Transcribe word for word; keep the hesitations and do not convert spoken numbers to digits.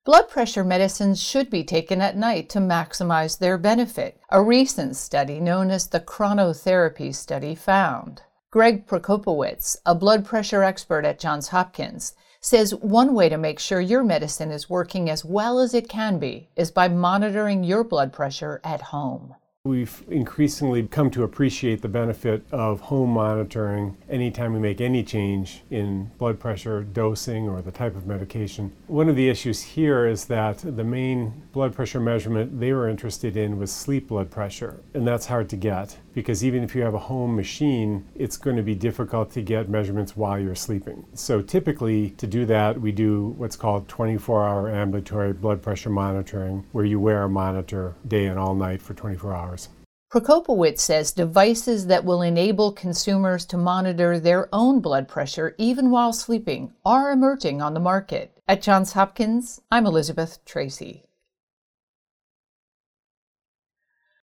Blood pressure medicines should be taken at night to maximize their benefit, a recent study known as the Chronotherapy Study found. Greg Prokopowicz, a blood pressure expert at Johns Hopkins, says one way to make sure your medicine is working as well as it can be is by monitoring your blood pressure at home. We've increasingly come to appreciate the benefit of home monitoring anytime we make any change in blood pressure dosing or the type of medication. One of the issues here is that the main blood pressure measurement they were interested in was sleep blood pressure, and that's hard to get because even if you have a home machine, it's going to be difficult to get measurements while you're sleeping. So typically to do that, we do what's called twenty-four hour ambulatory blood pressure monitoring, where you wear a monitor day and all night for twenty-four hours. Prokopowicz says devices that will enable consumers to monitor their own blood pressure even while sleeping are emerging on the market. At Johns Hopkins, I'm Elizabeth Tracy.